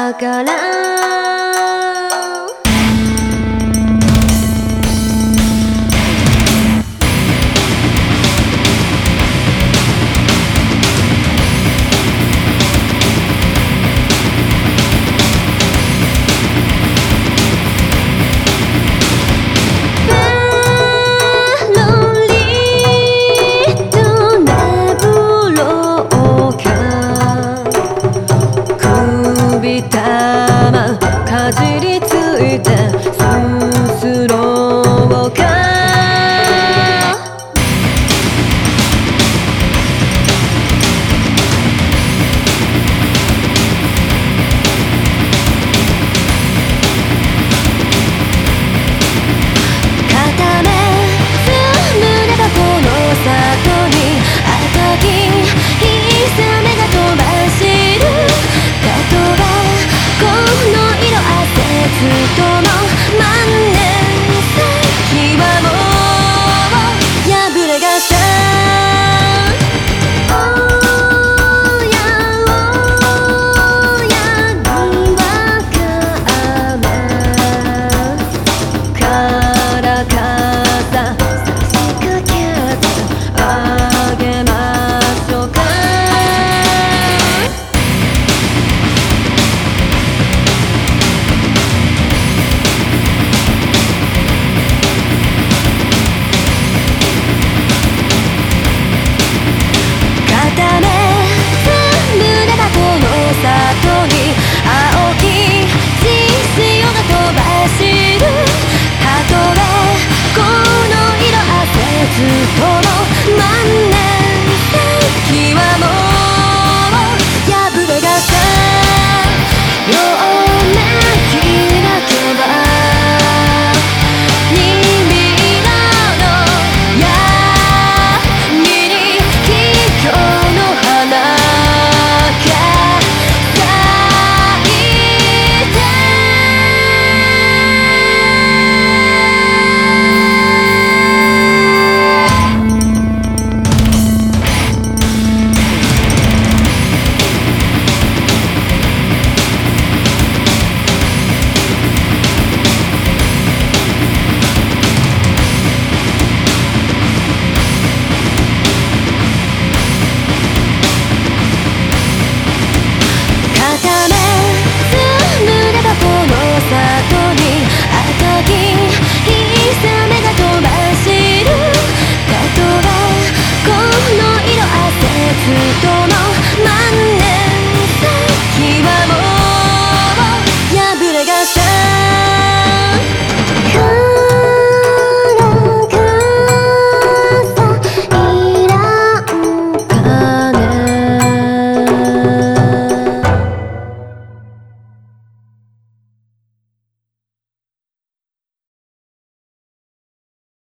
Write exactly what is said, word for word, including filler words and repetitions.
だからかじりついてすすろうか片目つむればこの里に赤きひさめが飛ばしるたとえこのずっとも万年先はもう破れがしたおやおやにわか雨から傘差しかけてあげましょうかずっとも万年先はもう破れがした両目開けばにみらの闇に桔梗の花が咲いてず